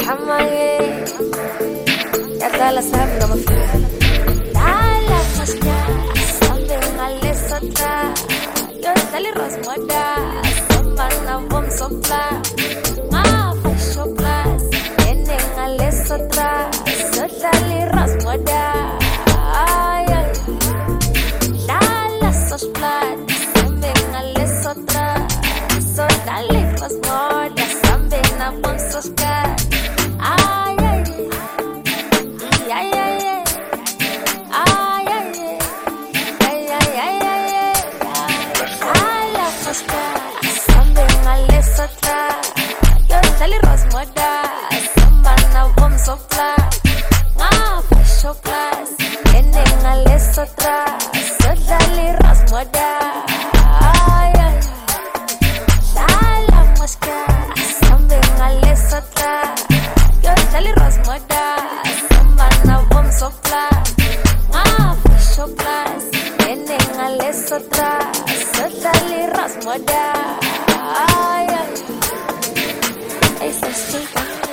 حماية يا تala sabi na mafia Lala masya Sambil ngalis sotra Dali ros moda Samana bom sopla Ngapa shoplas Nene ngalis sotra Dali ros moda Lala sosplat Sambil ngalis sotra Dali ros moda Sambil na bom sopla Dali ros moda Samana bom sopla Ngapa shoplas Nene ngalis sotra Dali ros moda Lala maska Sambil ngalis sotra Dali ros moda Samana bom sopla Ngapa shoplas Nene ngalis sotra Dali ros moda Ay, so stupid.